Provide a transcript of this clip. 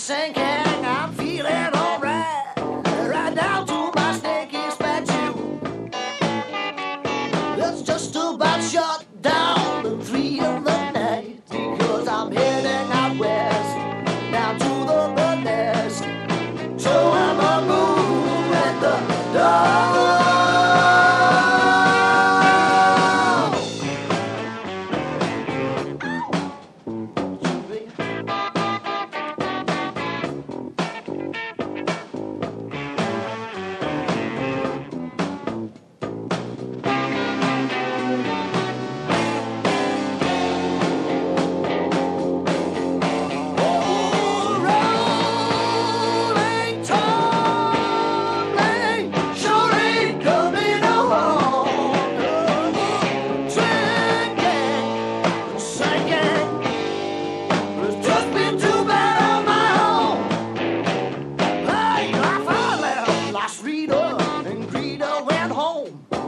sinking, I'm feeling alright. Right down to my snaky statue. It's just about shut down at 3 in the night because I'm heading out west, down to the bird nest. So I'm a moon at the dawn. Rita and Greta went home.